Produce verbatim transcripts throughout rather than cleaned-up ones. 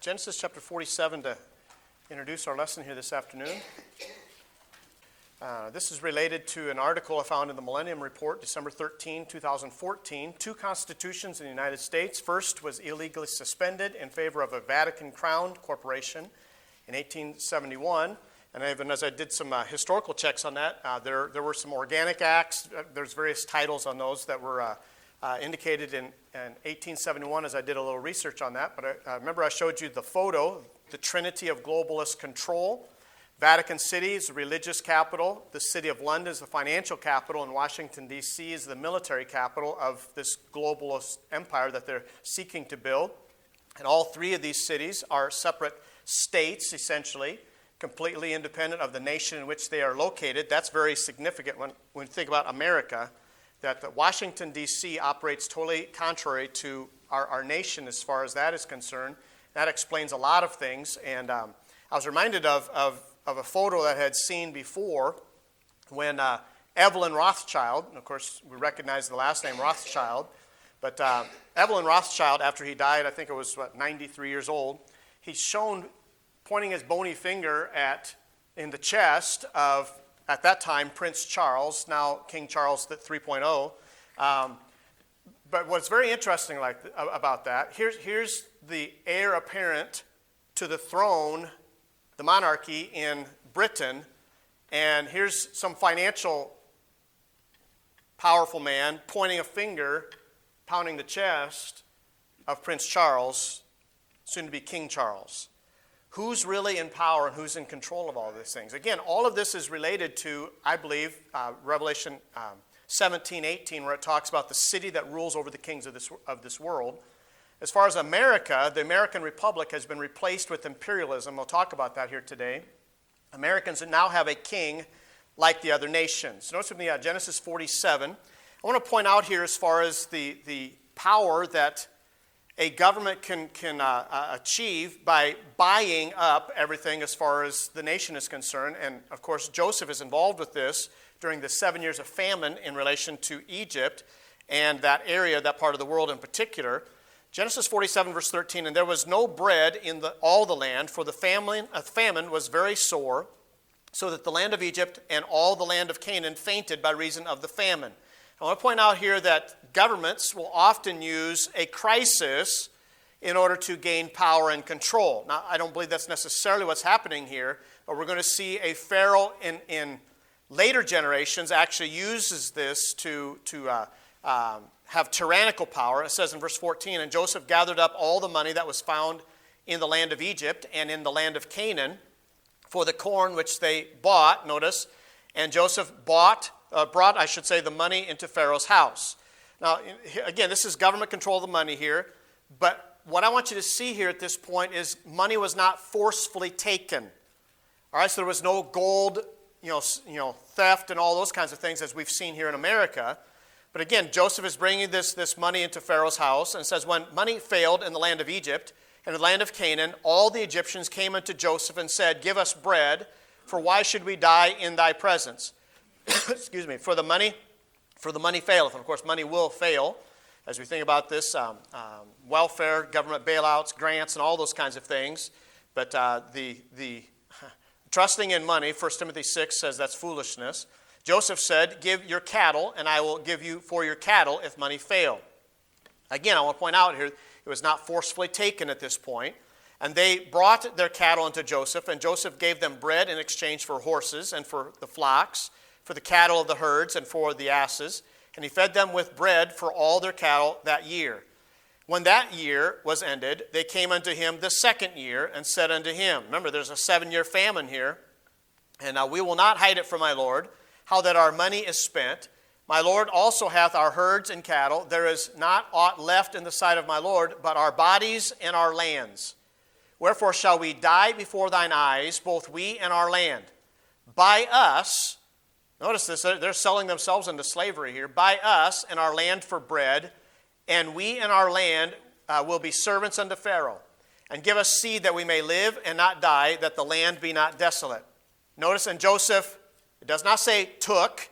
Genesis chapter forty-seven to introduce our lesson here this afternoon. Uh, this is related to an article I found in the Millennium Report, December thirteenth, twenty fourteen. Two constitutions in the United States. First was illegally suspended in favor of a Vatican-crowned corporation in eighteen seventy-one. And even as I did some uh, historical checks on that, uh, there, there were some organic acts. Uh, there's various titles on those that were uh, uh, indicated in, in eighteen seventy-one as I did a little research on that. But I, uh, remember I showed you the photo, the trinity of globalist control. Vatican City is the religious capital. The city of London is the financial capital. And Washington, D C is the military capital of this globalist empire that they're seeking to build. And all three of these cities are separate states, essentially, completely independent of the nation in which they are located. That's very significant when, when you think about America, that the Washington, D C operates totally contrary to our, our nation as far as that is concerned. That explains a lot of things. And um, I was reminded of, of, of a photo that I had seen before when uh, Evelyn Rothschild, and of course we recognize the last name Rothschild, but uh, Evelyn Rothschild, after he died, I think it was, what, ninety-three years old, he's shown pointing his bony finger at in the chest of, at that time, Prince Charles, now King Charles three point oh. Um, but what's very interesting like about that, here's, here's the heir apparent to the throne, the monarchy in Britain, and here's some financial powerful man pointing a finger, pounding the chest of Prince Charles, soon to be King Charles. Who's really in power and who's in control of all of these things? Again, all of this is related to, I believe, uh, Revelation um, seventeen, eighteen, where it talks about the city that rules over the kings of this, of this world. As far as America, the American Republic has been replaced with imperialism. We'll talk about that here today. Americans now have a king like the other nations. Notice with me uh, Genesis forty-seven. I want to point out here as far as the, the power that a government can, can uh, uh, achieve by buying up everything as far as the nation is concerned. And, of course, Joseph is involved with this during the seven years of famine in relation to Egypt and that area, that part of the world in particular. Genesis forty-seven, verse thirteen, and there was no bread in the, all the land, for the famine, uh, famine was very sore, so that the land of Egypt and all the land of Canaan fainted by reason of the famine. I want to point out here that governments will often use a crisis in order to gain power and control. Now, I don't believe that's necessarily what's happening here, but we're going to see a Pharaoh in, in later generations actually uses this to, to uh, um, have tyrannical power. It says in verse fourteen, and Joseph gathered up all the money that was found in the land of Egypt and in the land of Canaan for the corn which they bought, notice, and Joseph bought Uh, brought, I should say, the money into Pharaoh's house. Now, again, this is government control of the money here, but what I want you to see here at this point is money was not forcefully taken. All right, so there was no gold, you know, you know, theft and all those kinds of things as we've seen here in America. But again, Joseph is bringing this, this money into Pharaoh's house, and it says, when money failed in the land of Egypt and the land of Canaan, all the Egyptians came unto Joseph and said, give us bread, for why should we die in thy presence? Excuse me, for the money, for the money faileth. And of course, money will fail as we think about this, um, um, welfare, government bailouts, grants, and all those kinds of things. But uh, the, the trusting in money, First Timothy six says that's foolishness. Joseph said, give your cattle, and I will give you for your cattle if money fail. Again, I want to point out here, it was not forcefully taken at this point. And they brought their cattle unto Joseph, and Joseph gave them bread in exchange for horses and for the flocks, for the cattle of the herds and for the asses, and he fed them with bread for all their cattle that year. When that year was ended, they came unto him the second year and said unto him, remember, there's a seven-year famine here, and uh, we will not hide it from my Lord, how that our money is spent. My Lord also hath our herds and cattle. There is not aught left in the sight of my Lord, but our bodies and our lands. Wherefore shall we die before thine eyes, both we and our land? By us, notice this, they're selling themselves into slavery here. Buy us and our land for bread, and we and our land uh, will be servants unto Pharaoh. And give us seed that we may live and not die, that the land be not desolate. Notice in Joseph, it does not say took.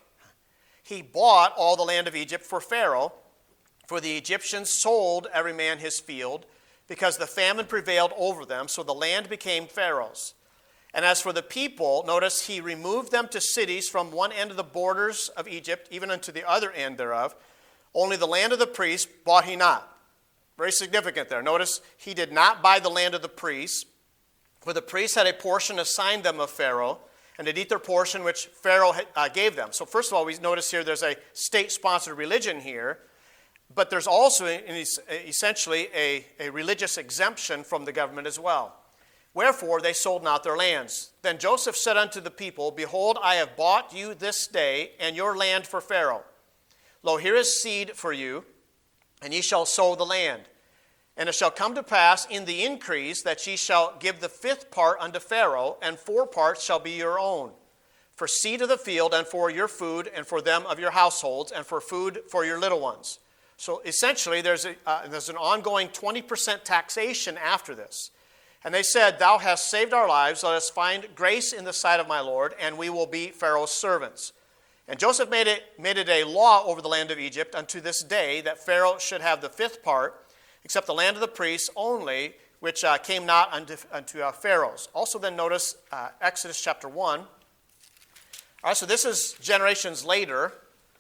He bought all the land of Egypt for Pharaoh, for the Egyptians sold every man his field, because the famine prevailed over them, so the land became Pharaoh's. And as for the people, notice he removed them to cities from one end of the borders of Egypt, even unto the other end thereof. Only the land of the priests bought he not. Very significant there. Notice he did not buy the land of the priests, for the priests had a portion assigned them of Pharaoh, and did eat their portion which Pharaoh uh, gave them. So first of all, we notice here there's a state-sponsored religion here, but there's also essentially a, a religious exemption from the government as well. Wherefore they sold not their lands. Then Joseph said unto the people, Behold, I have bought you this day and your land for Pharaoh. Lo, here is seed for you, and ye shall sow the land. And it shall come to pass in the increase that ye shall give the fifth part unto Pharaoh, and four parts shall be your own, for seed of the field, and for your food, and for them of your households, and for food for your little ones. So essentially, there's, a, uh, there's an ongoing twenty percent taxation after this. And they said, Thou hast saved our lives, let us find grace in the sight of my Lord, and we will be Pharaoh's servants. And Joseph made it, made it a law over the land of Egypt unto this day that Pharaoh should have the fifth part, except the land of the priests only, which uh, came not unto, unto uh, Pharaoh's. Also then notice uh, Exodus chapter one. All right, so this is generations later.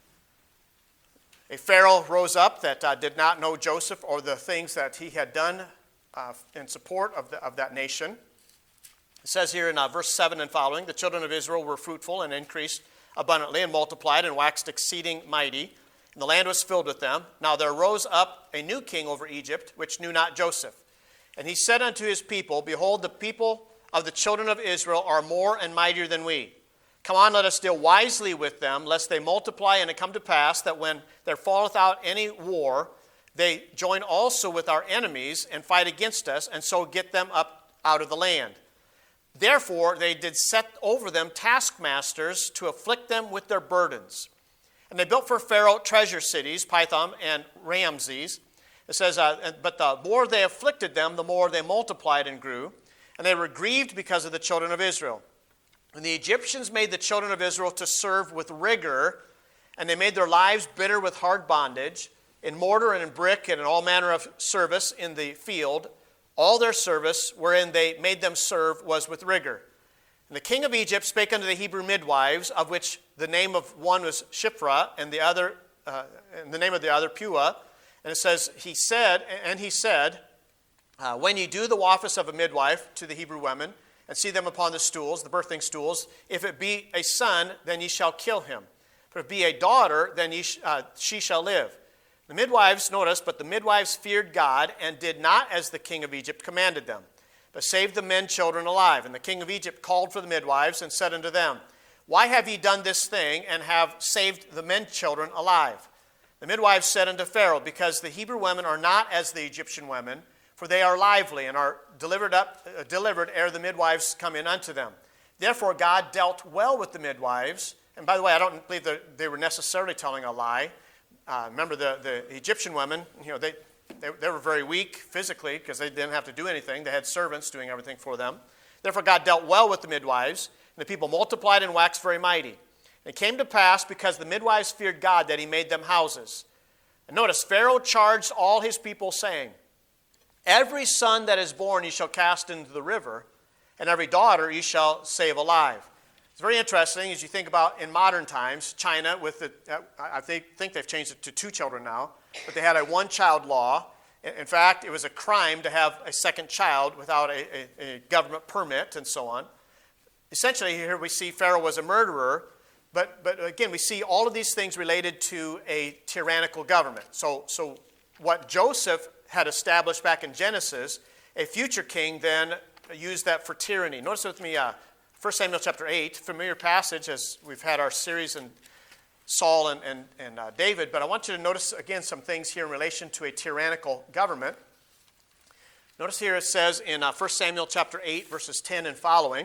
A Pharaoh rose up that uh, did not know Joseph or the things that he had done uh, in support of, the, of that nation. It says here in uh, verse seven and following, the children of Israel were fruitful and increased abundantly and multiplied and waxed exceeding mighty. And the land was filled with them. Now there rose up a new king over Egypt, which knew not Joseph. And he said unto his people, Behold, the people of the children of Israel are more and mightier than we. Come on, let us deal wisely with them, lest they multiply, and it come to pass that when there falleth out any war, they join also with our enemies and fight against us, and so get them up out of the land. Therefore they did set over them taskmasters to afflict them with their burdens. And they built for Pharaoh treasure cities, Pithom and Ramses. It says, uh, but the more they afflicted them, the more they multiplied and grew. And they were grieved because of the children of Israel. And the Egyptians made the children of Israel to serve with rigor, and they made their lives bitter with hard bondage, in mortar and in brick and in all manner of service in the field. All their service wherein they made them serve was with rigor. And the king of Egypt spake unto the Hebrew midwives, of which the name of one was Shiphrah, and the other, uh, and the name of the other Puah. And it says, he said, and he said, uh, When ye do the office of a midwife to the Hebrew women, and see them upon the stools, the birthing stools, if it be a son, then ye shall kill him. But if it be a daughter, then ye sh- uh, she shall live. The midwives, notice, but the midwives feared God, and did not as the king of Egypt commanded them, but saved the men children alive. And the king of Egypt called for the midwives, and said unto them, Why have ye done this thing, and have saved the men children alive? The midwives said unto Pharaoh, Because the Hebrew women are not as the Egyptian women, for they are lively, and are delivered up, uh, delivered ere the midwives come in unto them. Therefore God dealt well with the midwives. And by the way, I don't believe that they were necessarily telling a lie. Uh, remember, the, the Egyptian women, you know, they, they, they were very weak physically because they didn't have to do anything. They had servants doing everything for them. Therefore God dealt well with the midwives, and the people multiplied and waxed very mighty. And it came to pass, because the midwives feared God, that he made them houses. And notice, Pharaoh charged all his people, saying, Every son that is born ye shall cast into the river, and every daughter ye shall save alive. It's very interesting as you think about in modern times, China, with the, I think they've changed it to two children now, but they had a one-child law. In fact, it was a crime to have a second child without a, a, a government permit and so on. Essentially, here we see Pharaoh was a murderer, but, but again, we see all of these things related to a tyrannical government. So, so what Joseph had established back in Genesis, a future king then used that for tyranny. Notice with me, uh, First Samuel chapter eight, familiar passage as we've had our series in Saul and, and, and uh, David, but I want you to notice again some things here in relation to a tyrannical government. Notice here it says in uh, First Samuel chapter eight, verses ten and following.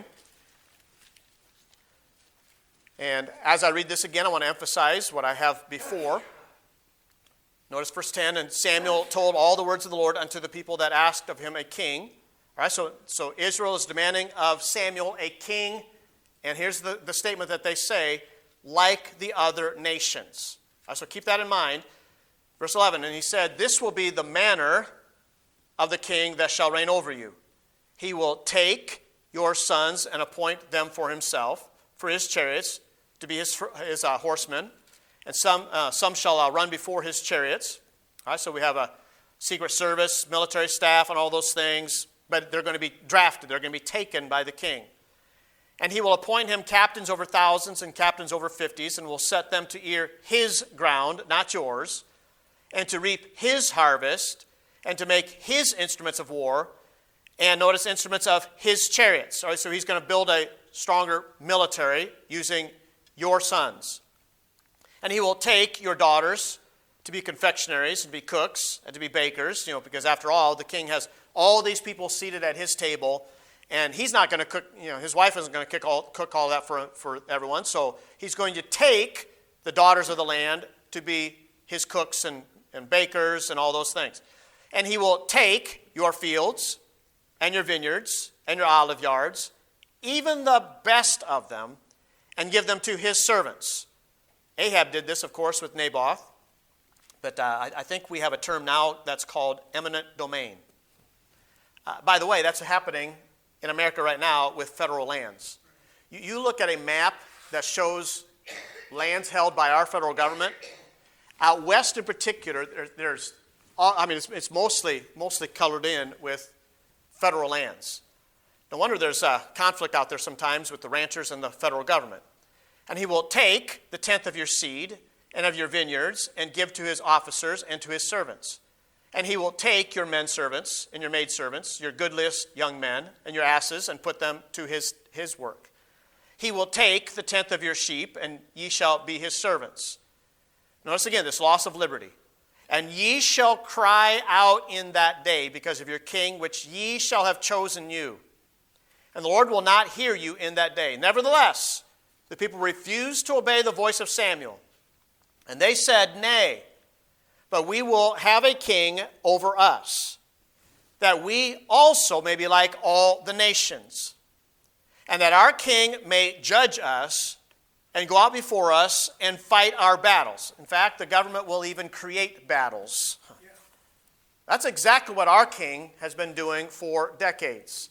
And as I read this again, I want to emphasize what I have before. Notice verse ten, and Samuel told all the words of the Lord unto the people that asked of him a king. All right, so, so Israel is demanding of Samuel a king, and here's the, the statement that they say, like the other nations. All right, so keep that in mind. Verse eleven, and he said, This will be the manner of the king that shall reign over you. He will take your sons and appoint them for himself, for his chariots, to be his, his uh, horsemen, and some, uh, some shall uh, run before his chariots. All right, so we have a secret service, military staff, and all those things, but they're going to be drafted. They're going to be taken by the king. And he will appoint him captains over thousands and captains over fifties, and will set them to ear his ground, not yours, and to reap his harvest, and to make his instruments of war, and notice instruments of his chariots. All right, so he's going to build a stronger military using your sons. And he will take your daughters to be confectionaries and be cooks and to be bakers, you know, because after all, the king has all these people seated at his table, and he's not going to cook, you know, his wife isn't going to cook all, cook all that for, for everyone. So he's going to take the daughters of the land to be his cooks and, and bakers and all those things. And he will take your fields and your vineyards and your olive yards, even the best of them, and give them to his servants. Ahab did this, of course, with Naboth. But uh, I, I think we have a term now that's called eminent domain. Uh, by the way, that's happening in America right now with federal lands. You, you look at a map that shows lands held by our federal government. Out west in particular, there, there's, all, I mean, it's, it's mostly, mostly colored in with federal lands. No wonder there's a conflict out there sometimes with the ranchers and the federal government. And he will take the tenth of your seed and of your vineyards and give to his officers and to his servants. And he will take your men servants and your maid servants, your goodliest young men, and your asses, and put them to his, his work. He will take the tenth of your sheep, and ye shall be his servants. Notice again this loss of liberty. And ye shall cry out in that day because of your king, which ye shall have chosen you. And the Lord will not hear you in that day. Nevertheless, the people refused to obey the voice of Samuel. And they said, Nay, but we will have a king over us, that we also may be like all the nations, and that our king may judge us and go out before us and fight our battles. In fact, the government will even create battles. That's exactly what our king has been doing for decades.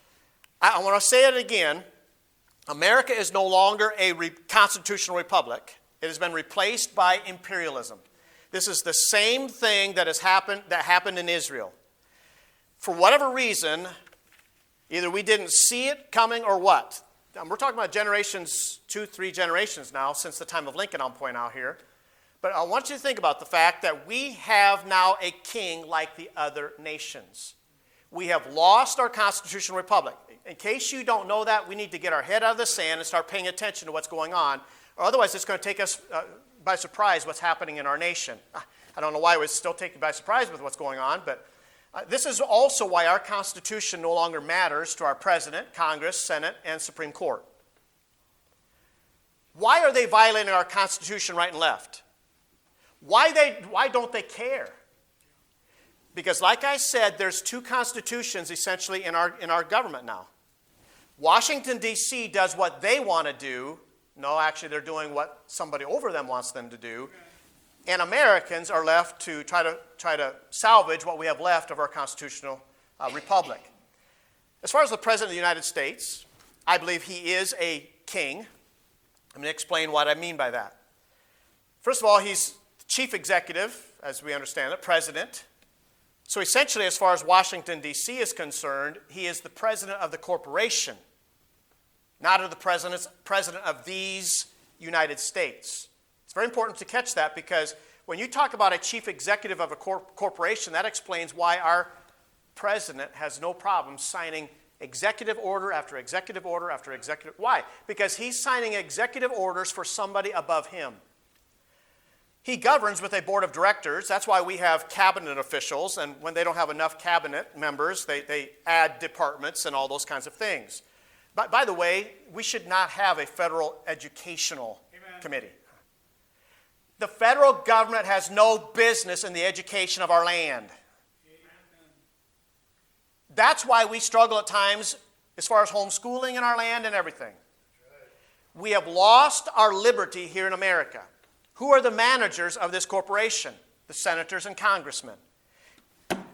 I want to say it again. America is no longer a re- constitutional republic. It has been replaced by imperialism. This is the same thing that has happened that happened in Israel. For whatever reason, either we didn't see it coming or what. And we're talking about generations, two, three generations now, since the time of Lincoln, I'll point out here. But I want you to think about the fact that we have now a king like the other nations. We have lost our constitutional republic. In case you don't know that, we need to get our head out of the sand and start paying attention to what's going on. Or otherwise, it's going to take us uh, by surprise what's happening in our nation. I don't know why we're still taken by surprise with what's going on, but uh, this is also why our Constitution no longer matters to our President, Congress, Senate, and Supreme Court. Why are they violating our Constitution right and left? Why, they, why don't they care? Because like I said, there's two constitutions essentially in our, in our government now. Washington, D C does what they want to do. No, actually, they're doing what somebody over them wants them to do. And Americans are left to try to try to salvage what we have left of our constitutional uh, republic. As far as the President of the United States, I believe he is a king. I'm going to explain what I mean by that. First of all, he's chief executive, as we understand it, president. So essentially, as far as Washington, D C is concerned, he is the president of the corporation, not of the president, president of these United States. It's very important to catch that because when you talk about a chief executive of a cor- corporation, that explains why our president has no problem signing executive order after executive order after executive. Why? Because he's signing executive orders for somebody above him. He governs with a board of directors. That's why we have cabinet officials, and when they don't have enough cabinet members, they, they add departments and all those kinds of things. But by the way, we should not have a federal educational Amen. Committee. The federal government has no business in the education of our land. Amen. That's why we struggle at times as far as homeschooling in our land and everything. We have lost our liberty here in America. Who are the managers of this corporation? The senators and congressmen.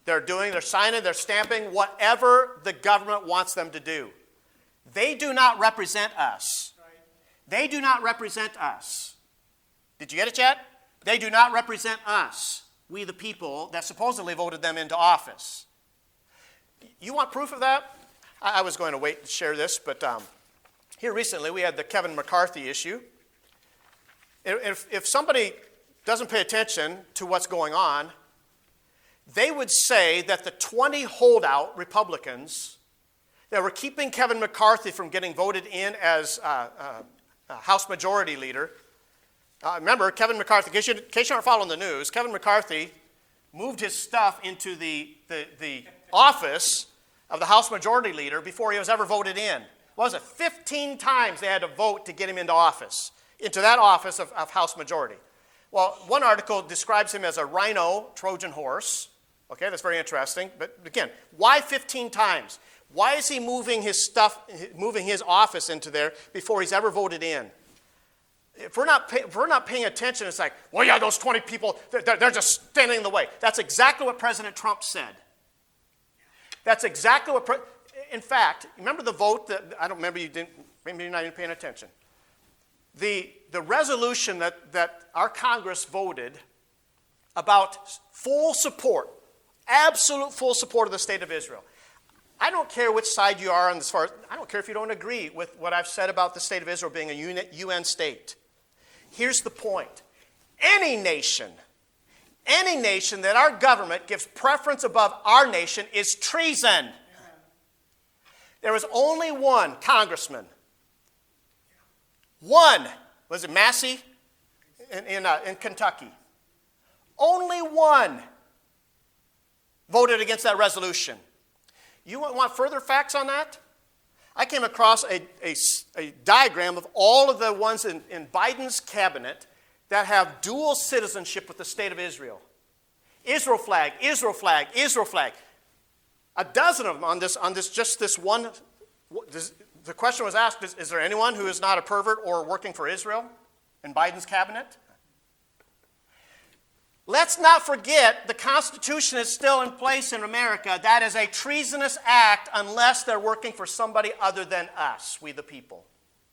They're doing, they're signing, they're stamping whatever the government wants them to do. They do not represent us. They do not represent us. Did you get it yet? They do not represent us, we the people that supposedly voted them into office. You want proof of that? I, I was going to wait to share this, but um, here recently we had the Kevin McCarthy issue. If, if somebody doesn't pay attention to what's going on, they would say that the twenty holdout Republicans that were keeping Kevin McCarthy from getting voted in as uh, uh, House Majority Leader. Uh, remember, Kevin McCarthy, in case, you, in case you aren't following the news, Kevin McCarthy moved his stuff into the, the, the office of the House Majority Leader before he was ever voted in. What was it? fifteen times they had to vote to get him into office, into that office of, of House Majority. Well, one article describes him as a rhino Trojan horse. Okay, that's very interesting. But again, why fifteen times? Why is he moving his stuff, moving his office into there before he's ever voted in? If we're not, pay, if we're not paying attention, it's like, well, yeah, those twenty people, they're, they're just standing in the way. That's exactly what President Trump said. That's exactly what, pre- in fact, remember the vote that, I don't remember, you didn't, maybe you're not even paying attention. The, the resolution that, that our Congress voted about full support, absolute full support of the state of Israel. I don't care which side you are on as far as, I don't care if you don't agree with what I've said about the state of Israel being a U N state. Here's the point. Any nation, any nation that our government gives preference above our nation is treason. There was only one congressman. One. Was it Massey in, in, uh, in Kentucky? Only one voted against that resolution. You want further facts on that? I came across a, a, a diagram of all of the ones in, in Biden's cabinet that have dual citizenship with the state of Israel. Israel flag, Israel flag, Israel flag. A dozen of them on this, on this just this one. This, the question was asked, is, is there anyone who is not a pervert or working for Israel in Biden's cabinet? Let's not forget the Constitution is still in place in America. That is a treasonous act unless they're working for somebody other than us, we the people.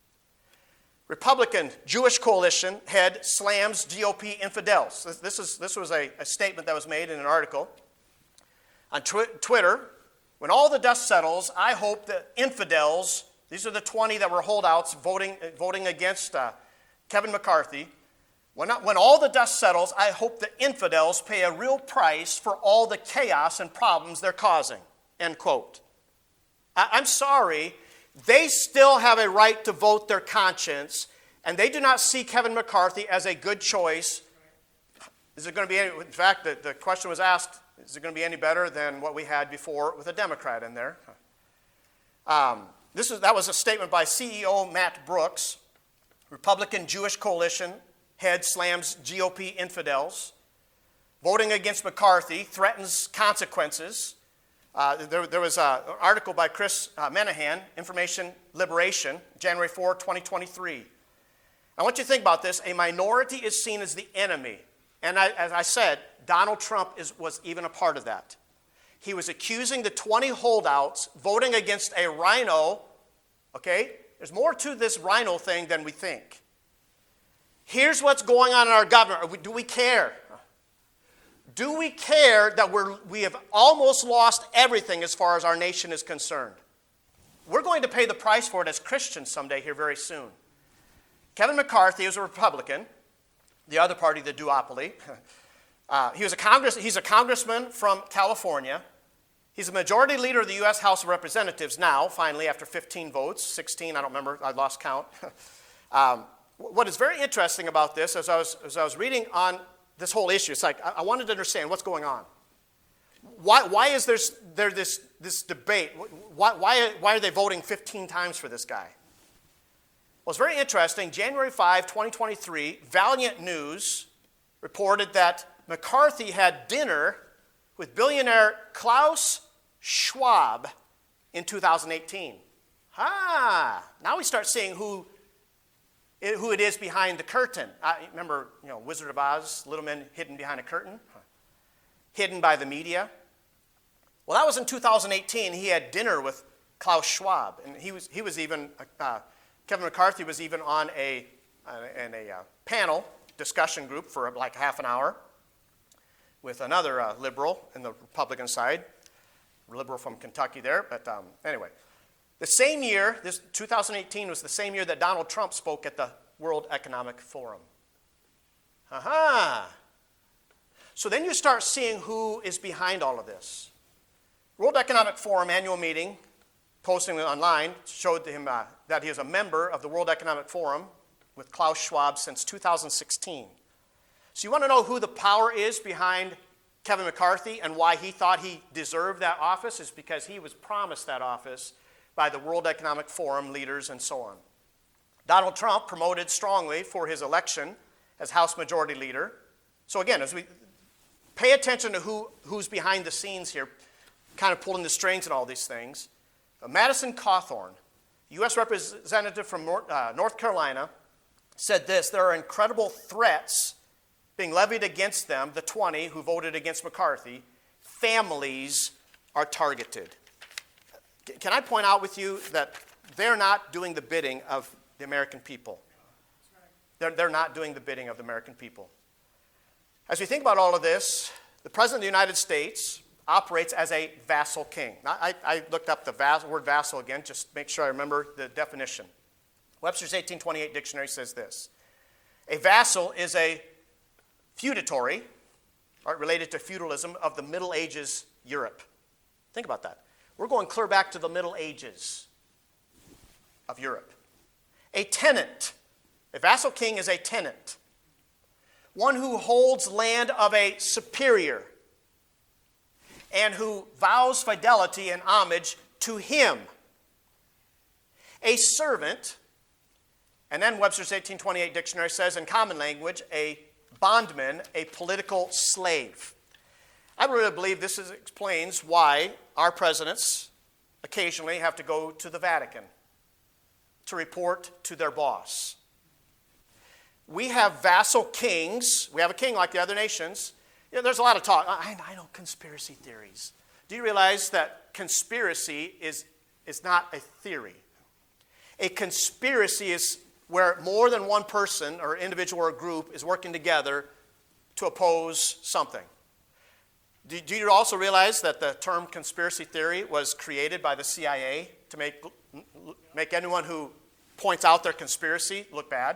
Republican Jewish coalition head slams G O P infidels. This, this, is, this was a, a statement that was made in an article on tw- Twitter. When all the dust settles, I hope that infidels, these are the twenty that were holdouts voting, voting against uh, Kevin McCarthy, When, when all the dust settles, I hope the infidels pay a real price for all the chaos and problems they're causing. End quote. I, I'm sorry, they still have a right to vote their conscience, and they do not see Kevin McCarthy as a good choice. Is it going to be any, in fact, the, the question was asked, is it going to be any better than what we had before with a Democrat in there? Um, this was, that was a statement by C E O Matt Brooks, Republican Jewish coalition head slams G O P infidels. Voting against McCarthy threatens consequences. Uh, there, there was a, an article by Chris uh, Menahan, Information Liberation, January fourth, twenty twenty-three. I want you to think about this. A minority is seen as the enemy. And I, as I said, Donald Trump is, was even a part of that. He was accusing the twenty holdouts voting against a rhino. Okay? There's more to this rhino thing than we think. Here's what's going on in our government. Do we care? Do we care that we're, we have almost lost everything as far as our nation is concerned? We're going to pay the price for it as Christians someday here very soon. Kevin McCarthy is a Republican, the other party, the duopoly. Uh, he was a Congress, he's a congressman from California. He's a majority leader of the U S House of Representatives now, finally, after fifteen votes, sixteen, I don't remember, I lost count. um, What is very interesting about this, as I was, as I was reading on this whole issue, it's like I, I wanted to understand what's going on. Why, why is there, there this, this debate? Why, why, why are they voting fifteen times for this guy? Well, it's very interesting. January fifth, twenty twenty-three, Valiant News reported that McCarthy had dinner with billionaire Klaus Schwab in two thousand eighteen. Ah, now we start seeing who who it is behind the curtain. I remember, you know, Wizard of Oz, little men hidden behind a curtain, hidden by the media. Well, that was in two thousand eighteen. He had dinner with Klaus Schwab, and he was, he was even, uh, Kevin McCarthy was even on a, uh, in a uh, panel discussion group for like half an hour with another uh, liberal in the Republican side, liberal from Kentucky there, but um, anyway. The same year, this two thousand eighteen was the same year that Donald Trump spoke at the World Economic Forum. Aha! So then you start seeing who is behind all of this. World Economic Forum annual meeting, posting it online, showed him uh, that he is a member of the World Economic Forum with Klaus Schwab since two thousand sixteen. So you want to know who the power is behind Kevin McCarthy and why he thought he deserved that office? Is because he was promised that office by the World Economic Forum leaders and so on. Donald Trump promoted strongly for his election as House Majority Leader. So again, as we pay attention to who, who's behind the scenes here, kind of pulling the strings and all these things. Uh, Madison Cawthorn, U S representative from North, uh, North Carolina, said this: there are incredible threats being levied against them, the twenty who voted against McCarthy. Families are targeted. Can I point out with you that they're not doing the bidding of the American people? They're, they're not doing the bidding of the American people. As we think about all of this, the President of the United States operates as a vassal king. Now, I, I looked up the vas- word vassal again, just to make sure I remember the definition. Webster's eighteen twenty-eight dictionary says this: a vassal is a feudatory, right, related to feudalism of the Middle Ages Europe. Think about that. We're going clear back to the Middle Ages of Europe. A tenant. A vassal king is a tenant. One who holds land of a superior and who vows fidelity and homage to him. A servant, and then Webster's eighteen twenty-eight dictionary says in common language, a bondman, a political slave. I really believe this is, explains why our presidents occasionally have to go to the Vatican to report to their boss. We have vassal kings. We have a king like the other nations. You know, there's a lot of talk. I, I know conspiracy theories. Do you realize that conspiracy is, is not a theory? A conspiracy is where more than one person or individual or group is working together to oppose something. Do, do you also realize that the term conspiracy theory was created by the C I A to make, make anyone who points out their conspiracy look bad?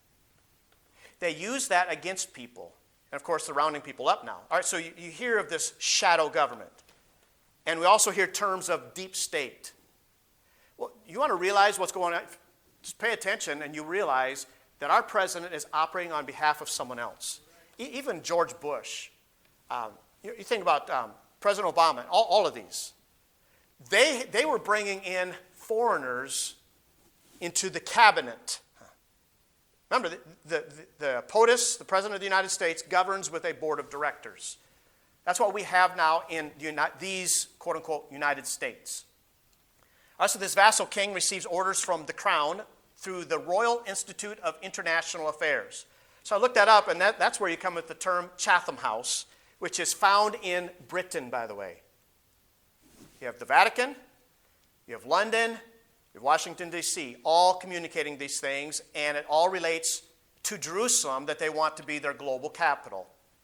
They use that against people. And of course, they're rounding people up now. All right, so you, you hear of this shadow government. And we also hear terms of deep state. Well, you want to realize what's going on? Just pay attention and you realize that our president is operating on behalf of someone else. E- even George Bush. Um, you, you think about um, President Obama, all, all of these. They, they were bringing in foreigners into the cabinet. Remember, the, the, the POTUS, the President of the United States, governs with a board of directors. That's what we have now in the Uni- these, quote-unquote, United States. All right, so this vassal king receives orders from the crown through the Royal Institute of International Affairs. So I looked that up, and that, that's where you come with the term Chatham House, which is found in Britain, by the way. You have the Vatican, you have London, you have Washington, D C, all communicating these things, and it all relates to Jerusalem, that they want to be their global capital.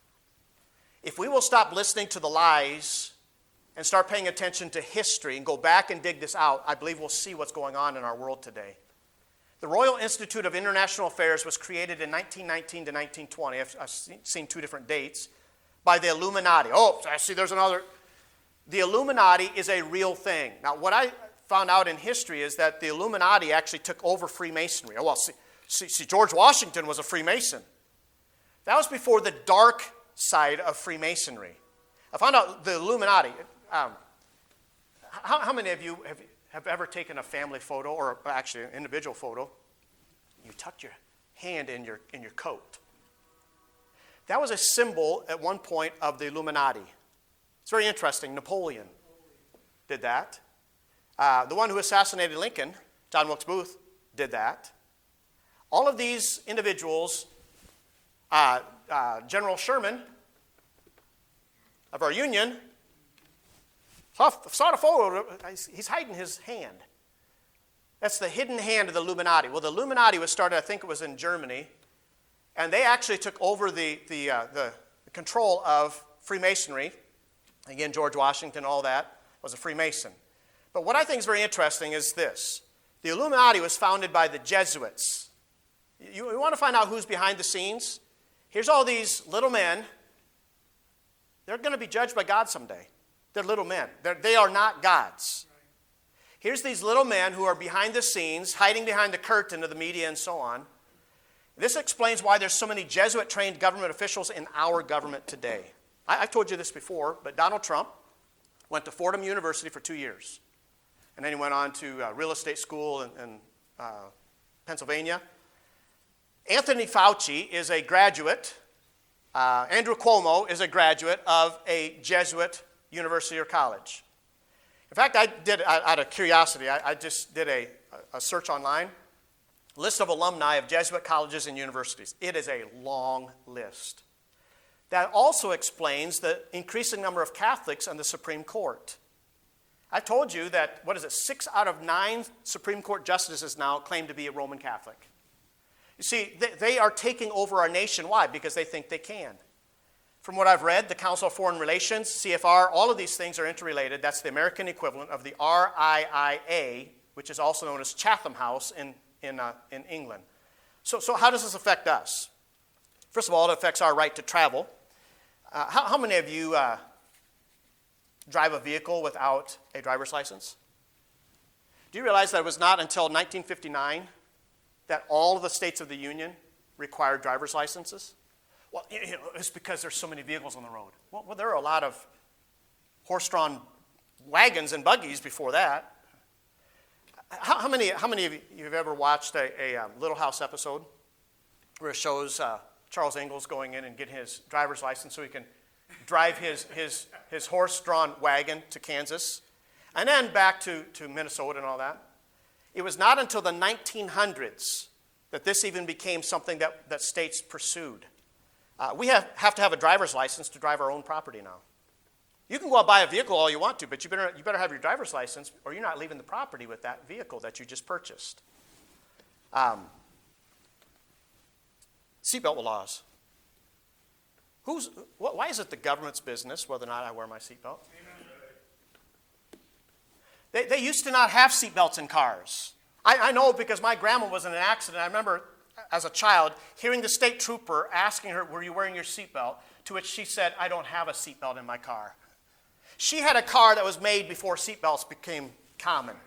If we will stop listening to the lies and start paying attention to history and go back and dig this out, I believe we'll see what's going on in our world today. The Royal Institute of International Affairs was created in nineteen nineteen to nineteen twenty. I've, I've seen two different dates. By the Illuminati. Oh, I see there's another. The Illuminati is a real thing. Now, what I found out in history is that the Illuminati actually took over Freemasonry. Oh, well, see, see, see George Washington was a Freemason. That was before the dark side of Freemasonry. I found out the Illuminati. Um, how, how many of you have, have ever taken a family photo, or actually an individual photo? You tucked your hand in your, in your coat. That was a symbol at one point of the Illuminati. It's very interesting. Napoleon did that. Uh, the one who assassinated Lincoln, John Wilkes Booth, did that. All of these individuals, uh, uh, General Sherman of our Union, Saw, saw the photo. He's hiding his hand. That's the hidden hand of the Illuminati. Well, the Illuminati was started, I think it was in Germany, and they actually took over the, the, uh, the control of Freemasonry. Again, George Washington, all that, was a Freemason. But what I think is very interesting is this. The Illuminati was founded by the Jesuits. You, you want to find out who's behind the scenes? Here's all these little men. They're going to be judged by God someday. They're little men. They're, they are not gods. Here's these little men who are behind the scenes, hiding behind the curtain of the media and so on. This explains why there's so many Jesuit-trained government officials in our government today. I, I've told you this before, but Donald Trump went to Fordham University for two years. And then he went on to uh, real estate school in, in uh, Pennsylvania. Anthony Fauci is a graduate. Uh, Andrew Cuomo is a graduate of a Jesuit university or college. In fact, I did, out of curiosity, I, I just did a, a search online. List of alumni of Jesuit colleges and universities. It is a long list. That also explains the increasing number of Catholics on the Supreme Court. I told you that, what is it, six out of nine Supreme Court justices now claim to be a Roman Catholic. You see, they, they are taking over our nation. Why? Because they think they can. From what I've read, the Council of Foreign Relations, C F R, all of these things are interrelated. That's the American equivalent of the R I I A, which is also known as Chatham House in, in, uh, in England. So, so how does this affect us? First of all, it affects our right to travel. Uh, how, how many of you uh, drive a vehicle without a driver's license? Do you realize that it was not until nineteen fifty-nine that all of the states of the Union required driver's licenses? Well, you know, it's because there's so many vehicles on the road. Well, well there are a lot of horse-drawn wagons and buggies before that. How, how many how many of you have ever watched a, a um, Little House episode where it shows uh, Charles Ingalls going in and getting his driver's license so he can drive his, his, his horse-drawn wagon to Kansas, and then back to, to Minnesota and all that? It was not until the nineteen hundreds that this even became something that, that states pursued. Uh, we have, have to have a driver's license to drive our own property now. You can go out and buy a vehicle all you want to, but you better, you better have your driver's license or you're not leaving the property with that vehicle that you just purchased. Um, seatbelt laws. Who's, wh- why is it the government's business whether or not I wear my seatbelt? They, they used to not have seatbelts in cars. I, I know because my grandma was in an accident. I remember as a child hearing the state trooper asking her, were you wearing your seatbelt? To which she said, I don't have a seatbelt in my car. She had a car that was made before seatbelts became common.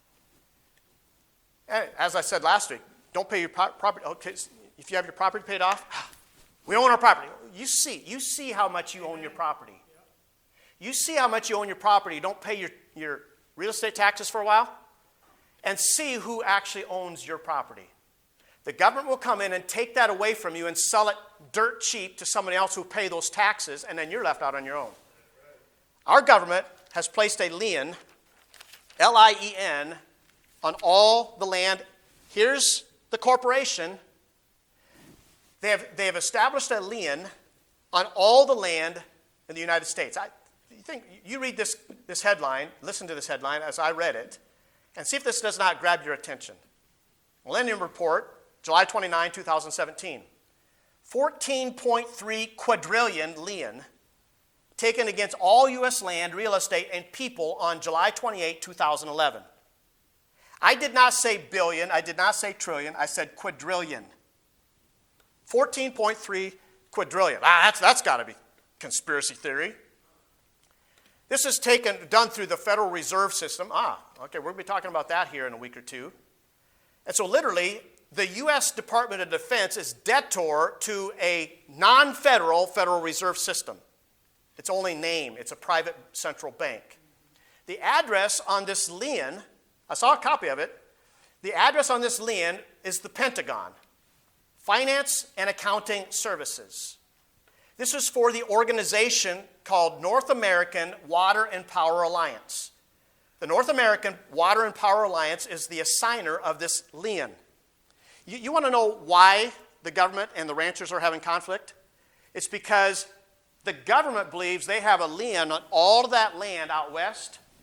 And as I said last week, don't pay your pro- property. Okay, if you have your property paid off, we own our property. You see, you see how much you own your property. You see how much you own your property. Don't pay your, your real estate taxes for a while, and see who actually owns your property. The government will come in and take that away from you and sell it dirt cheap to somebody else who will pay those taxes, and then you're left out on your own. Our government has placed a lien, L I E N, on all the land. Here's the corporation. They have, they have established a lien on all the land in the United States. I you think you read this, this headline, listen to this headline as I read it, and see if this does not grab your attention. Millennium Report, July twenty-ninth, twenty seventeen. fourteen point three quadrillion lien taken against all U S land, real estate, and people on July twenty-eighth, twenty eleven. I did not say billion, I did not say trillion, I said quadrillion. fourteen point three quadrillion. Ah, that's, that's got to be conspiracy theory. This is taken, done through the Federal Reserve System. Ah, okay, we're going to be talking about that here in a week or two. And so literally, the U S Department of Defense is debtor to a non-federal Federal Reserve System. Its only name, it's a private central bank. The address on this lien, I saw a copy of it, the address on this lien is the Pentagon, Finance and Accounting Services. This is for the organization called North American Water and Power Alliance. The North American Water and Power Alliance is the assigner of this lien. You, you want to know why the government and the ranchers are having conflict? It's because the government believes they have a lien on all of that land out west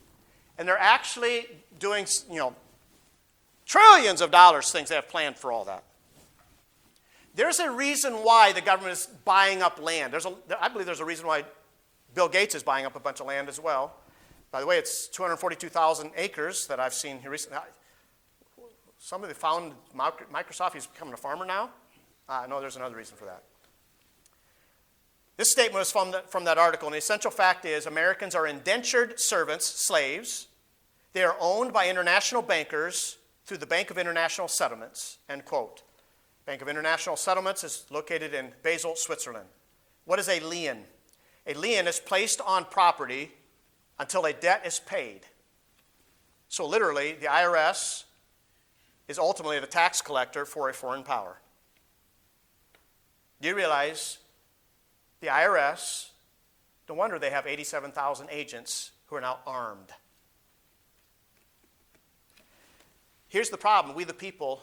And they're actually doing, you know, trillions of dollars things they have planned for all that. There's a reason why the government is buying up land. There's a, I believe there's a reason why Bill Gates is buying up a bunch of land as well. By the way, it's two hundred forty-two thousand acres that I've seen here recently. Somebody found Microsoft, he's becoming a farmer now. Uh, no, there's another reason for that. This statement was from, the, from that article, and the essential fact is Americans are indentured servants, slaves. They are owned by international bankers through the Bank of International Settlements, end quote. Bank of International Settlements is located in Basel, Switzerland. What is a lien? A lien is placed on property until a debt is paid. So literally, the I R S is ultimately the tax collector for a foreign power. Do you realize the I R S, no wonder they have eighty-seven thousand agents who are now armed. Here's the problem. We the people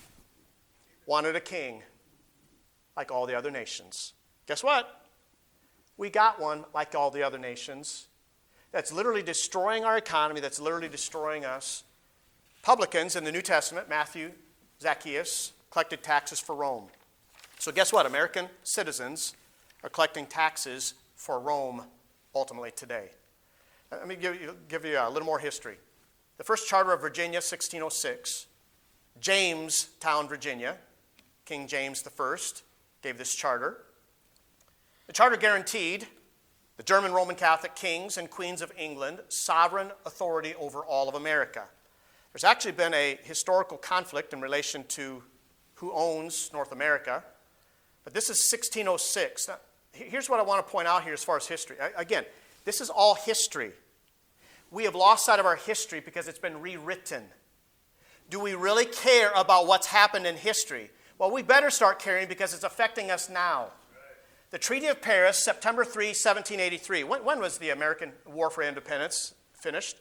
wanted a king like all the other nations. Guess what? We got one like all the other nations that's literally destroying our economy, that's literally destroying us. Publicans in the New Testament, Matthew, Zacchaeus, collected taxes for Rome. So guess what? American citizens are collecting taxes for Rome ultimately today. Let me give you, give you a little more history. The first charter of Virginia, sixteen oh six, Jamestown, Virginia, King James the First gave this charter. The charter guaranteed the German Roman Catholic kings and queens of England sovereign authority over all of America. There's actually been a historical conflict in relation to who owns North America, but this is sixteen oh six. Now, here's what I want to point out here as far as history. Again, this is all history. We have lost sight of our history because it's been rewritten. Do we really care about what's happened in history? Well, we better start caring because it's affecting us now. The Treaty of Paris, September third, seventeen eighty-three. When, when was the American War for Independence finished?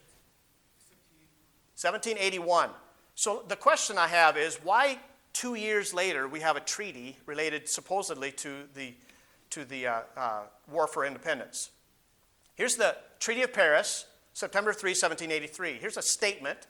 seventeen eighty-one. So the question I have is, why two years later we have a treaty related supposedly to the, to the uh, uh, War for Independence? Here's the Treaty of Paris, September third, seventeen eighty-three. Here's a statement.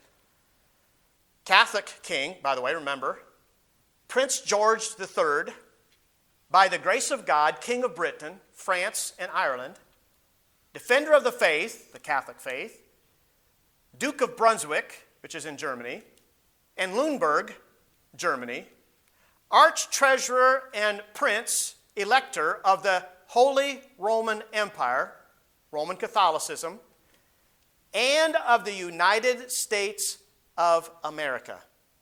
Catholic king, by the way, remember, Prince George the Third, by the grace of God, King of Britain, France, and Ireland, defender of the faith, the Catholic faith, Duke of Brunswick, which is in Germany, and Lüneburg, Germany, Arch-Treasurer and Prince Elector of the Holy Roman Empire, Roman Catholicism, and of the United States of America.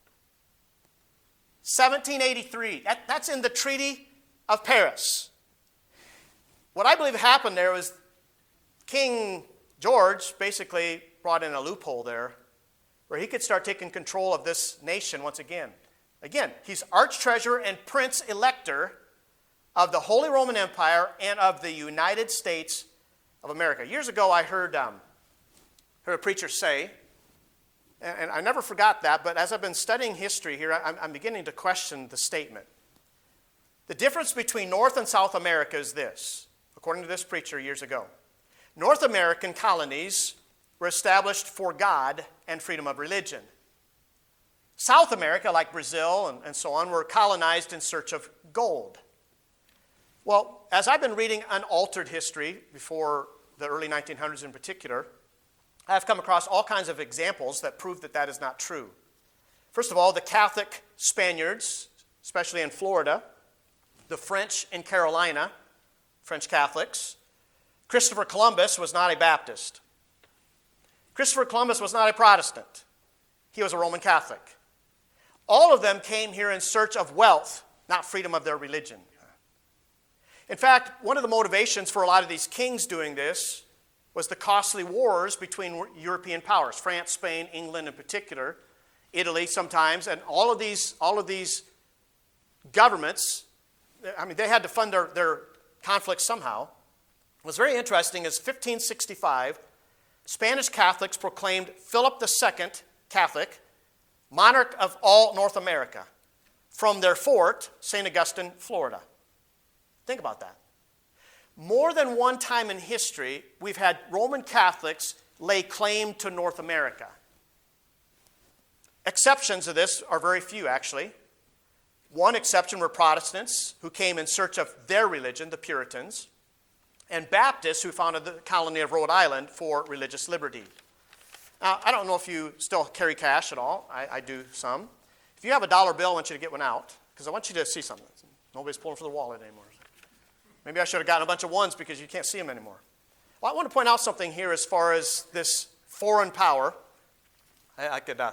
seventeen eighty-three, that, that's in the Treaty of Paris. What I believe happened there was King George basically brought in a loophole there where he could start taking control of this nation once again. Again, he's Arch-Treasurer and Prince Elector of the Holy Roman Empire and of the United States of America. Years ago, I heard, um, heard a preacher say, and, and I never forgot that, but as I've been studying history here, I'm, I'm beginning to question the statement. The difference between North and South America is this, according to this preacher years ago. North American colonies were established for God and freedom of religion. South America, like Brazil and, and so on, were colonized in search of gold. Well, as I've been reading unaltered history before the early nineteen hundreds in particular, I've come across all kinds of examples that prove that that is not true. First of all, the Catholic Spaniards, especially in Florida, the French in Carolina, French Catholics. Christopher Columbus was not a Baptist. Christopher Columbus was not a Protestant. He was a Roman Catholic. All of them came here in search of wealth, not freedom of their religion. In fact, one of the motivations for a lot of these kings doing this was the costly wars between European powers, France, Spain, England in particular, Italy sometimes, and all of these, all of these governments, I mean, they had to fund their, their conflicts somehow. What's very interesting is fifteen sixty-five, Spanish Catholics proclaimed Philip the Second, Catholic, monarch of all North America, from their fort, Saint Augustine, Florida. Think about that. More than one time in history, we've had Roman Catholics lay claim to North America. Exceptions to this are very few, actually. One exception were Protestants who came in search of their religion, the Puritans, and Baptists who founded the colony of Rhode Island for religious liberty. Now, I don't know if you still carry cash at all. I, I do some. If you have a dollar bill, I want you to get one out because I want you to see something. Nobody's pulling for the wallet anymore. Maybe I should have gotten a bunch of ones because you can't see them anymore. Well, I want to point out something here as far as this foreign power. I, I could, uh,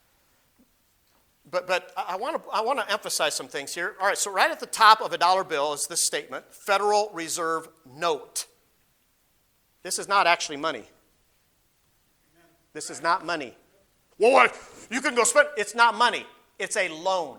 but but I want to I want to emphasize some things here. All right, so right at the top of a dollar bill is this statement: Federal Reserve Note. This is not actually money. This is not money. Well, what? You can go spend. It's not money. It's a loan.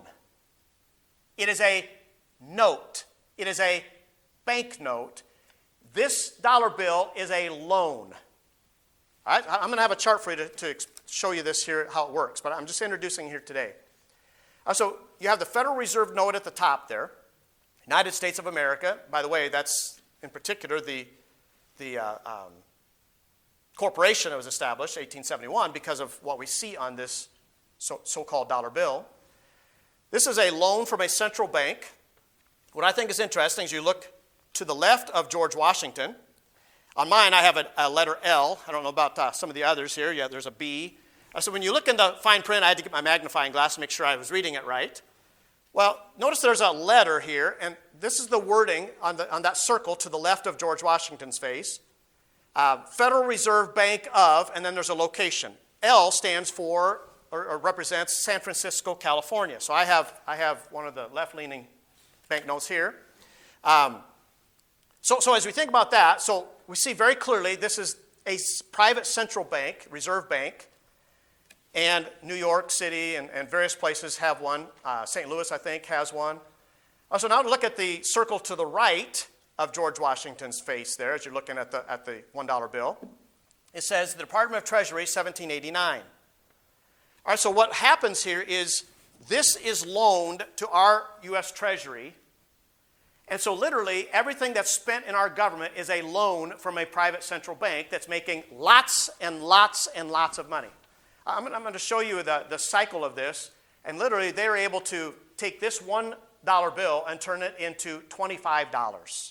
It is a note. It is a banknote. This dollar bill is a loan. All right? I'm going to have a chart for you to, to show you this here, how it works, but I'm just introducing here today. Uh, so you have the Federal Reserve note at the top there. United States of America. By the way, that's in particular the, the uh, um, corporation that was established, eighteen seventy-one, because of what we see on this so, so-called dollar bill. This is a loan from a central bank. What I think is interesting is you look to the left of George Washington. On mine, I have a, a letter L. I don't know about uh, some of the others here. Yeah, there's a B. Uh, so when you look in the fine print, I had to get my magnifying glass to make sure I was reading it right. Well, notice there's a letter here, and this is the wording on, the, on that circle to the left of George Washington's face. Uh, Federal Reserve Bank of, and then there's a location. L stands for, or, or represents San Francisco, California. So I have, I have one of the left-leaning banknotes here. Um, so, so as we think about that, so we see very clearly this is a private central bank, reserve bank, and New York City and, and various places have one. Uh, Saint Louis, I think, has one. Uh, so now to look at the circle to the right of George Washington's face there, as you're looking at the, at the one dollar bill. It says the Department of Treasury, seventeen eighty-nine. All right, so what happens here is this is loaned to our U S Treasury. And so literally everything that's spent in our government is a loan from a private central bank that's making lots and lots and lots of money. I'm, I'm going to show you the, the cycle of this. And literally they're able to take this one dollar bill and turn it into twenty-five dollars.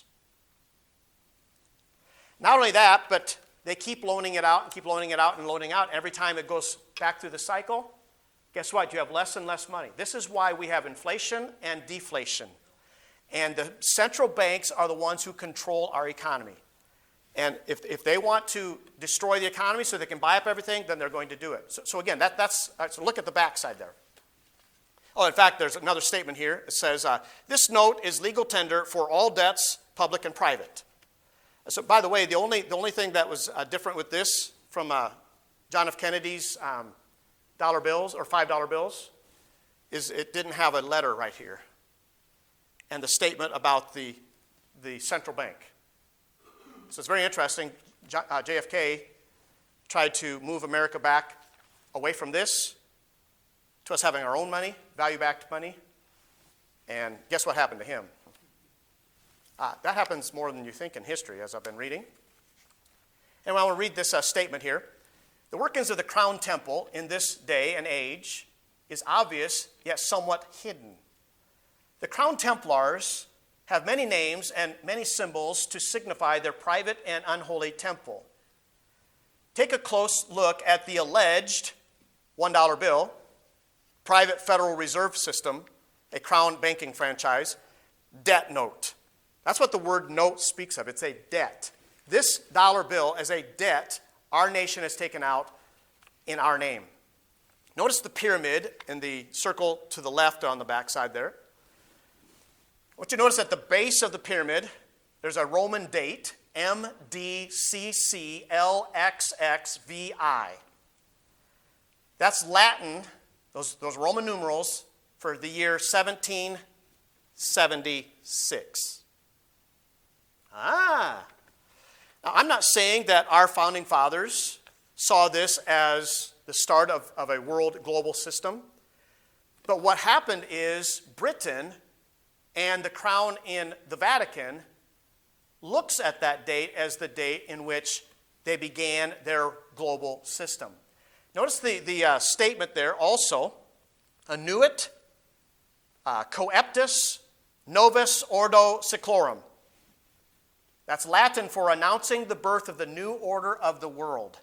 Not only that, but they keep loaning it out and keep loaning it out and loaning out. Every time it goes back through the cycle, guess what? You have less and less money. This is why we have inflation and deflation. And the central banks are the ones who control our economy. And if, if they want to destroy the economy so they can buy up everything, then they're going to do it. So, so again, that, that's, all right, so look at the back side there. Oh, in fact, there's another statement here. It says, uh, this note is legal tender for all debts, public and private. So, by the way, the only, the only thing that was uh, different with this from uh, John F. Kennedy's um, dollar bills or five dollar bills is it didn't have a letter right here and the statement about the, the central bank. So it's very interesting. J, uh, J F K tried to move America back away from this to us having our own money, value-backed money. And guess what happened to him? Uh, that happens more than you think in history, as I've been reading. And I want to read this uh, statement here. The workings of the Crown Temple in this day and age is obvious, yet somewhat hidden. The Crown Templars have many names and many symbols to signify their private and unholy temple. Take a close look at the alleged one dollar bill, private Federal Reserve System, a Crown banking franchise, debt note. That's what the word note speaks of. It's a debt. This dollar bill is a debt our nation has taken out in our name. Notice the pyramid in the circle to the left on the back side there. I want you to notice at the base of the pyramid, there's a Roman date, M D C C L X X V I. That's Latin, those, those Roman numerals, for the year seventeen seventy-six. Ah. Now, I'm not saying that our founding fathers saw this as the start of, of a world global system. But what happened is Britain and the crown in the Vatican looks at that date as the date in which they began their global system. Notice the, the uh, statement there also, annuit, uh, coeptus, novus ordo seclorum. That's Latin for announcing the birth of the new order of the world.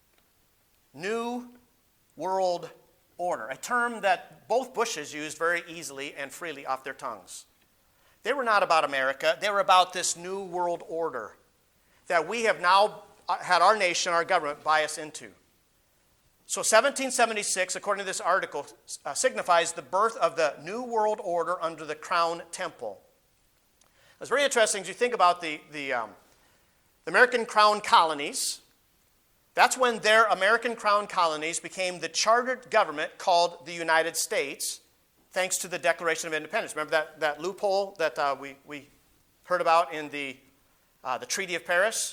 New world order, a term that both Bushes used very easily and freely off their tongues. They were not about America. They were about this new world order that we have now had our nation, our government, buy us into. So seventeen seventy-six, according to this article, uh, signifies the birth of the new world order under the Crown Temple. It's very interesting as you think about the, the, um, the American Crown colonies. That's when their American Crown colonies became the chartered government called the United States, thanks to the Declaration of Independence. Remember that, that loophole that uh, we, we heard about in the, uh, the Treaty of Paris?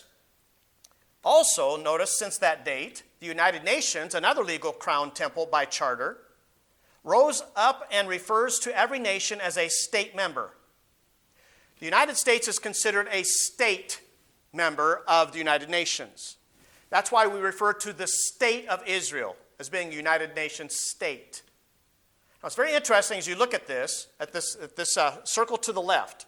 Also, notice since that date, the United Nations, another legal crown temple by charter, rose up and refers to every nation as a state member. The United States is considered a state member of the United Nations. That's why we refer to the state of Israel as being a United Nations state. Now, it's very interesting as you look at this, at this, at this uh, circle to the left.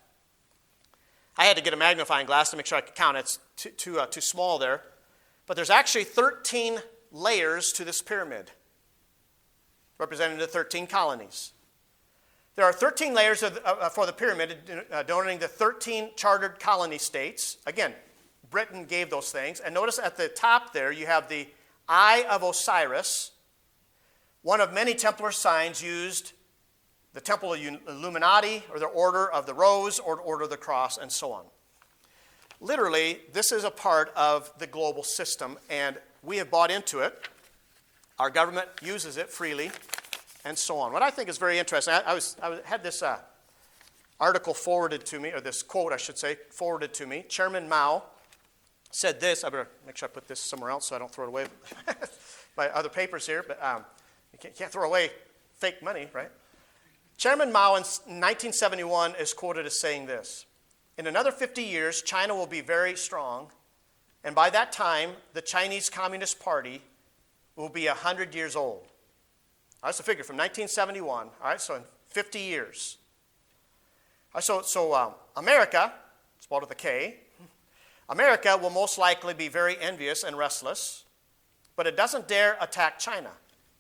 I had to get a magnifying glass to make sure I could count. It's too, too, uh, too small there. But there's actually thirteen layers to this pyramid, representing the thirteen colonies. There are thirteen layers of, uh, for the pyramid, uh, denoting the thirteen chartered colony states. Again, Britain gave those things. And notice at the top there, you have the Eye of Osiris, one of many Templar signs used, the Temple of Illuminati, or the Order of the Rose, or Order of the Cross, and so on. Literally, this is a part of the global system, and we have bought into it. Our government uses it freely, and so on. What I think is very interesting, I, I, was, I had this uh, article forwarded to me, or this quote, I should say, forwarded to me. Chairman Mao said this. I better make sure I put this somewhere else so I don't throw it away. My other papers here, but um, you can't, can't throw away fake money, right? Chairman Mao in nineteen seventy-one is quoted as saying this: in another fifty years, China will be very strong, and by that time, the Chinese Communist Party will be one hundred years old. That's a figure from nineteen seventy-one, all right, so in fifty years. All right, so so um, America, spelled with a K, America will most likely be very envious and restless, but it doesn't dare attack China.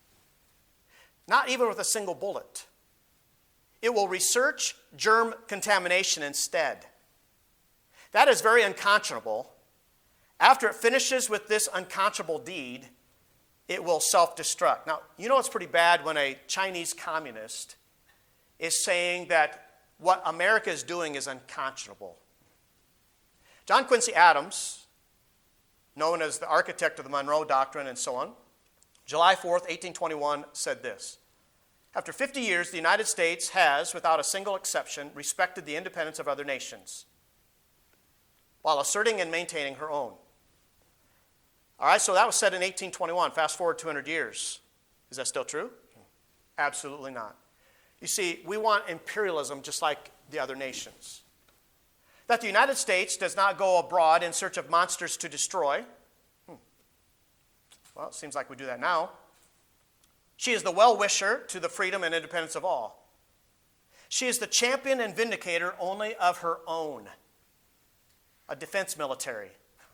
Not even with a single bullet. It will research germ contamination instead. That is very unconscionable. After it finishes with this unconscionable deed, it will self-destruct. Now, you know it's pretty bad when a Chinese communist is saying that what America is doing is unconscionable. John Quincy Adams, known as the architect of the Monroe Doctrine and so on, July fourth, eighteen twenty-one, said this: after fifty years, the United States has, without a single exception, respected the independence of other nations, while asserting and maintaining her own. All right, so that was said in eighteen twenty-one. Fast forward two hundred years. Is that still true? Absolutely not. You see, we want imperialism just like the other nations. That the United States does not go abroad in search of monsters to destroy. Hmm. Well, it seems like we do that now. She is the well-wisher to the freedom and independence of all. She is the champion and vindicator only of her own. A defense military.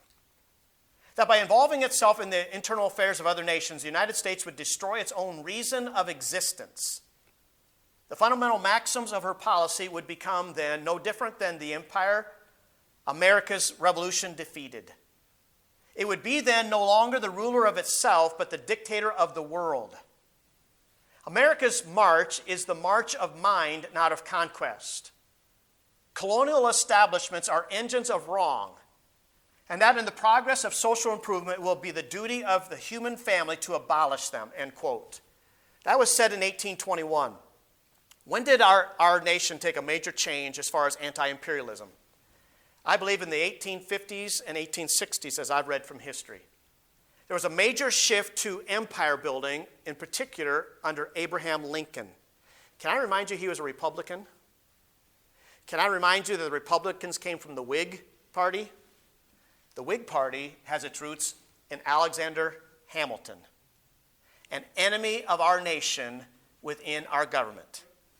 That by involving itself in the internal affairs of other nations, the United States would destroy its own reason of existence. The fundamental maxims of her policy would become then no different than the empire America's revolution defeated. It would be then no longer the ruler of itself, but the dictator of the world. America's march is the march of mind, not of conquest. Colonial establishments are engines of wrong, and that in the progress of social improvement will be the duty of the human family to abolish them, end quote. That was said in eighteen twenty-one. When did our, our nation take a major change as far as anti-imperialism? I believe in the eighteen fifties and eighteen sixties, as I've read from history. There was a major shift to empire building, in particular under Abraham Lincoln. Can I remind you he was a Republican? Can I remind you that the Republicans came from the Whig Party? The Whig Party has its roots in Alexander Hamilton, an enemy of our nation within our government.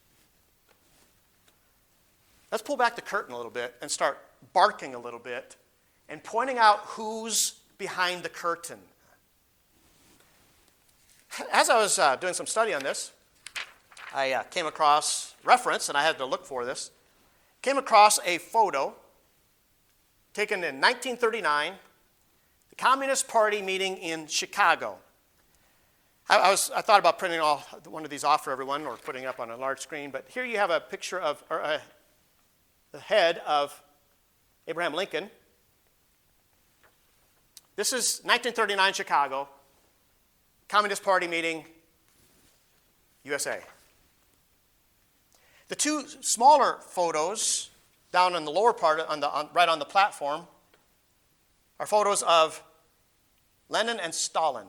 Let's pull back the curtain a little bit and start barking a little bit and pointing out who's behind the curtain. As I was uh, doing some study on this, I uh, came across reference, and I had to look for this, came across a photo taken in nineteen thirty-nine, the Communist Party meeting in Chicago. I, I, was, I thought about printing all, one of these off for everyone or putting it up on a large screen, but here you have a picture of or, uh, the head of Abraham Lincoln. This is nineteen thirty-nine Chicago, Communist Party meeting, U S A. The two smaller photos down in the lower part, on the, on, right on the platform, are photos of Lenin and Stalin.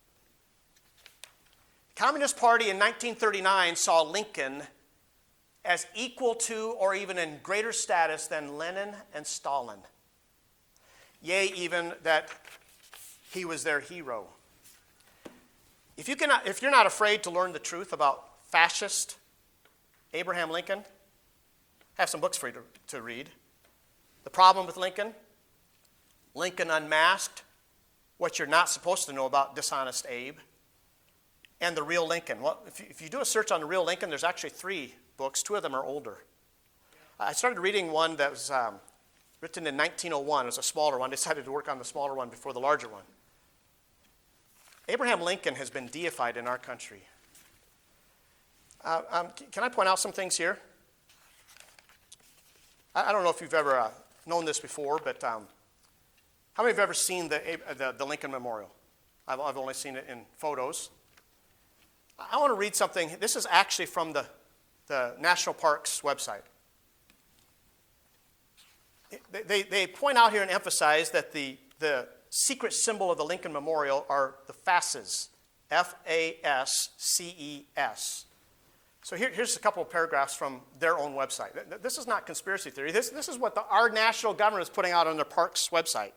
The Communist Party in nineteen thirty-nine saw Lincoln as equal to or even in greater status than Lenin and Stalin. Yea, even that he was their hero. If, you cannot, if you're not afraid to learn the truth about fascist Abraham Lincoln, I have some books for you to, to read. The Problem with Lincoln, Lincoln Unmasked, What You're Not Supposed to Know About Dishonest Abe, and The Real Lincoln. Well, if you, if you do a search on The Real Lincoln, there's actually three books. Two of them are older. I started reading one that was um, written in nineteen oh one. It was a smaller one. I decided to work on the smaller one before the larger one. Abraham Lincoln has been deified in our country. Uh, um, can I point out some things here? I, I don't know if you've ever uh, known this before, but um, how many have ever seen the, the, the Lincoln Memorial? I've, I've only seen it in photos. I want to read something. This is actually from the, the National Parks website. They, they, they point out here and emphasize that the, the secret symbol of the Lincoln Memorial are the fasces, F A S C E S. So here, here's a couple of paragraphs from their own website. This is not conspiracy theory. This, this is what the, our national government is putting out on their parks website.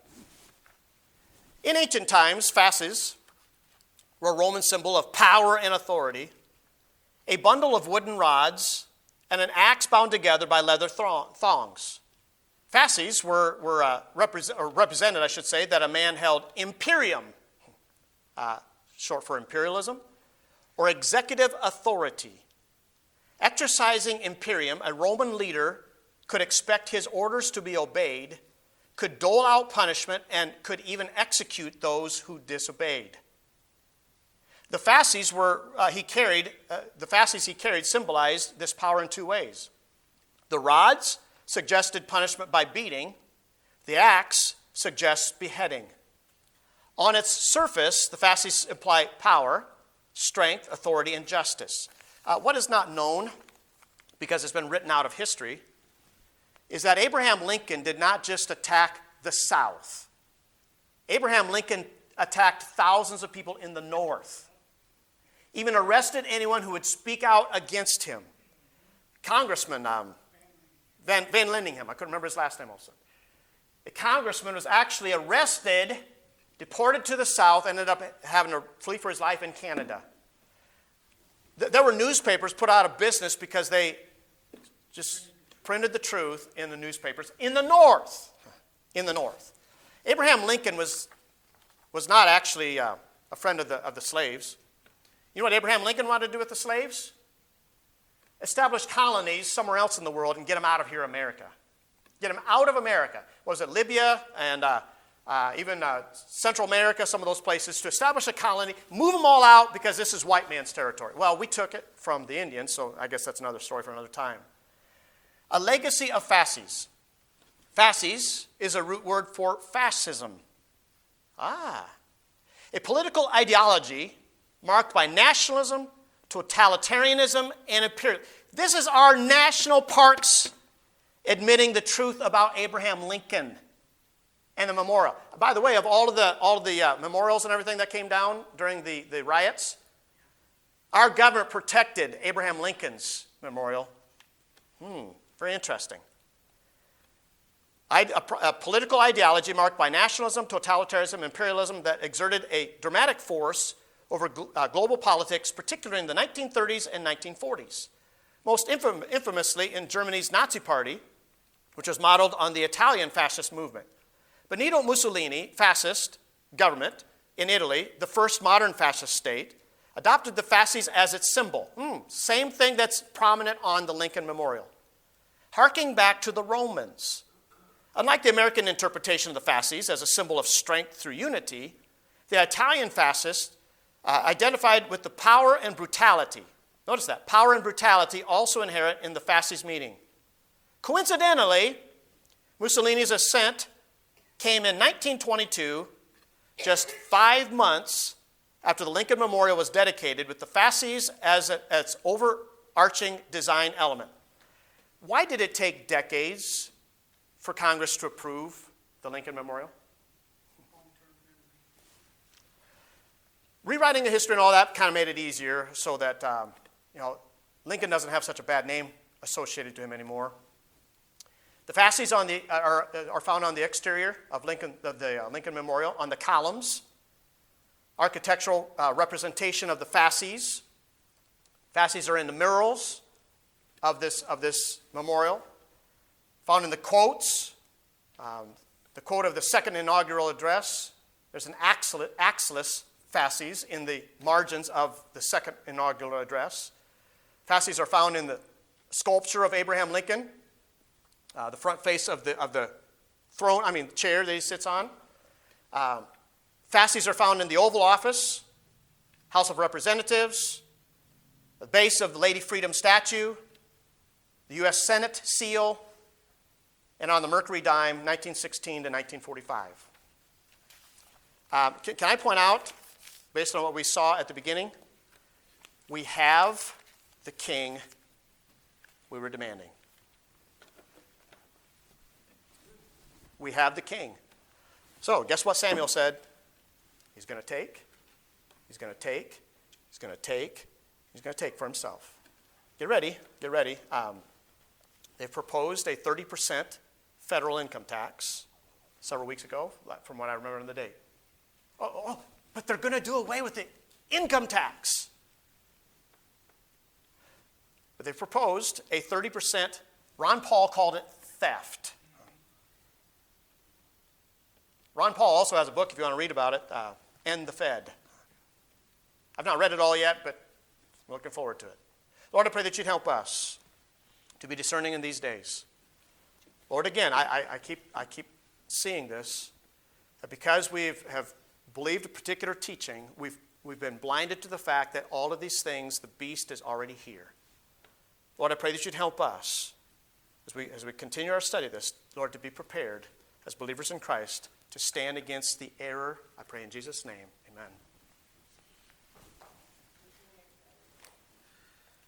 In ancient times, fasces were a Roman symbol of power and authority, a bundle of wooden rods, and an axe bound together by leather thongs. Fasces were, were uh, represent, or represented, I should say, that a man held imperium, uh, short for imperialism, or executive authority. Exercising imperium, a Roman leader could expect his orders to be obeyed, could dole out punishment, and could even execute those who disobeyed. The fasces were uh, he carried. Uh, the fasces he carried symbolized this power in two ways. The rods suggested punishment by beating. The axe suggests beheading. On its surface, the fasces imply power, strength, authority, and justice. Uh, what is not known, because it's been written out of history, is that Abraham Lincoln did not just attack the South. Abraham Lincoln attacked thousands of people in the North, even arrested anyone who would speak out against him. Congressman um, Van, Van Lindingham, I couldn't remember his last name also. The congressman was actually arrested, deported to the South, ended up having to flee for his life in Canada. There were newspapers put out of business because they just printed the truth in the newspapers in the North. In the North. Abraham Lincoln was, was not actually uh, a friend of the, of the slaves. You know what Abraham Lincoln wanted to do with the slaves? Establish colonies somewhere else in the world and get them out of here, America. Get them out of America. What was it, Libya and uh, uh, even uh, Central America, some of those places, to establish a colony, move them all out because this is white man's territory. Well, we took it from the Indians, so I guess that's another story for another time. A legacy of fasces. Fasces is a root word for fascism. Ah. A political ideology marked by nationalism, totalitarianism, and imperialism. This is our national parks admitting the truth about Abraham Lincoln and the memorial. By the way, of all of the, all of the uh, memorials and everything that came down during the, the riots, our government protected Abraham Lincoln's memorial. Hmm, very interesting. A, a political ideology marked by nationalism, totalitarianism, imperialism that exerted a dramatic force over uh, global politics, particularly in the nineteen thirties and nineteen forties. Most infam- infamously in Germany's Nazi Party, which was modeled on the Italian fascist movement. Benito Mussolini, fascist government in Italy, the first modern fascist state, adopted the fasces as its symbol. Hmm, same thing that's prominent on the Lincoln Memorial. Harking back to the Romans. Unlike the American interpretation of the fasces as a symbol of strength through unity, the Italian fascists uh, identified with the power and brutality. Notice that, power and brutality also inherent in the fasces meaning. Coincidentally, Mussolini's ascent came in nineteen twenty-two, just five months after the Lincoln Memorial was dedicated, with the fasces as a, its overarching design element. Why did it take decades for Congress to approve the Lincoln Memorial? Rewriting the history and all that kind of made it easier so that um, you know, Lincoln doesn't have such a bad name associated to him anymore. The fasces on the, are, are found on the exterior of, Lincoln, of the uh, Lincoln Memorial, on the columns. Architectural uh, representation of the fasces. Fasces are in the murals of this, of this memorial. Found in the quotes, um, the quote of the second inaugural address. There's an axis fasces in the margins of the second inaugural address. Fasces are found in the sculpture of Abraham Lincoln, uh, the front face of the, of the throne, I mean, chair that he sits on. Um, fasces are found in the Oval Office, House of Representatives, the base of the Lady Freedom statue, the U S Senate seal, and on the Mercury dime, nineteen sixteen to nineteen forty-five. Um, can, can I point out, based on what we saw at the beginning, we have the king we were demanding. We have the king. So, guess what Samuel said? He's going to take, he's going to take, he's going to take, he's going to take for himself. Get ready, get ready. Um, they've proposed a thirty percent federal income tax several weeks ago, from what I remember on the date. Oh, oh but they're going to do away with the income tax. But they've proposed a thirty percent, Ron Paul called it theft. Ron Paul also has a book, if you want to read about it, uh, End the Fed. I've not read it all yet, but I'm looking forward to it. Lord, I pray that you'd help us to be discerning in these days. Lord, again, I, I, I keep I keep seeing this, that because we have believed a particular teaching, we've, we've been blinded to the fact that all of these things, the beast is already here. Lord, I pray that you'd help us as we, as we continue our study of this, Lord, to be prepared as believers in Christ to stand against the error. I pray in Jesus' name, amen.